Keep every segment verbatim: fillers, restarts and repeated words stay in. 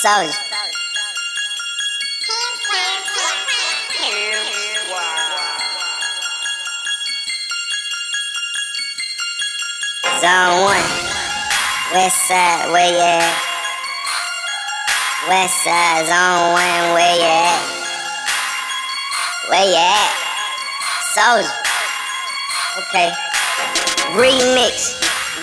Soldier. Zone one, West Side, where you at? West Side, Zone one, where you at? Where you at? Soldier. Okay. Remix,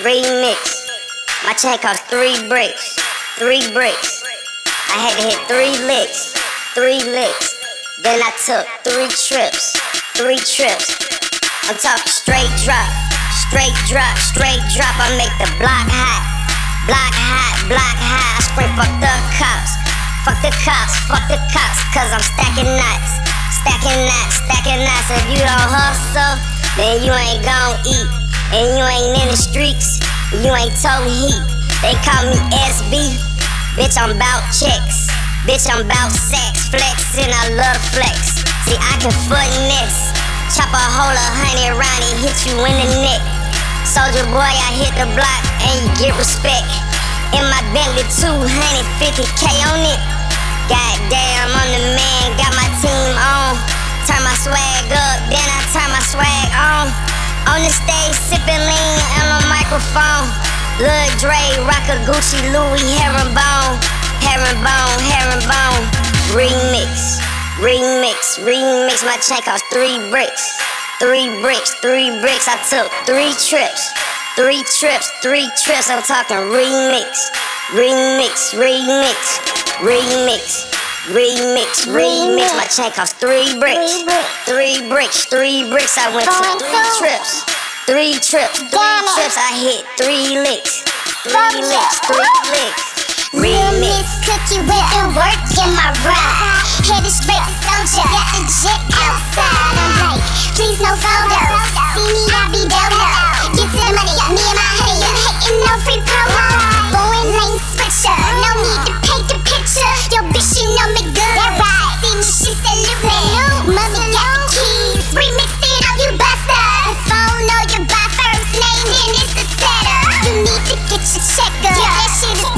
remix. My chain cost three bricks, three bricks. I had to hit three licks, three licks. Then I took three trips, three trips. I'm talking straight drop, straight drop, straight drop. I make the block hot, block hot, block hot. I spray fuck the cops, fuck the cops, fuck the cops. Cause I'm stacking knots, stacking knots, stacking knots. If you don't hustle, then you ain't gon' eat. And you ain't in the streets, you ain't toting heat. They call me S B, bitch I'm bout checks. Bitch I'm bout sex, flexin', I love flex. See I can finesse, chop a hole a hundred round and hit you in the neck. Soldier boy, I hit the block and you get respect. In my Bentley two hundred fifty K on it. Goddamn, I'm the man, got my team on. Turn my swag up, then I turn my swag on. On the stage, sippin' lean on the microphone. Lil Dre, rock a Gucci, Louis, herringbone, herringbone, herringbone. Remix, remix, remix. My chain cost three bricks, three bricks, three bricks. I took three trips, three trips, three trips. I'm talking remix, remix, remix, remix. Remix, remix, my chain cost three bricks, three bricks, three bricks. I went to three trips, three trips, three trips. I hit three licks, three licks, three licks. Remix, cookie with the work in my ride. Headed straight to Soldier, got the jet outside. I'm like, please no photos. See me, I be down low. Get to the money, me and my honey, you hating no free promo. Going lane switcher, no need to paint the picture. Yo, bitch, you know me good. That right, see me, she salute me. Mommy got the keys, remixed it up, you buster. The phone know your by first name, then it's the setter. You need to get your checker. Yeah, that shit is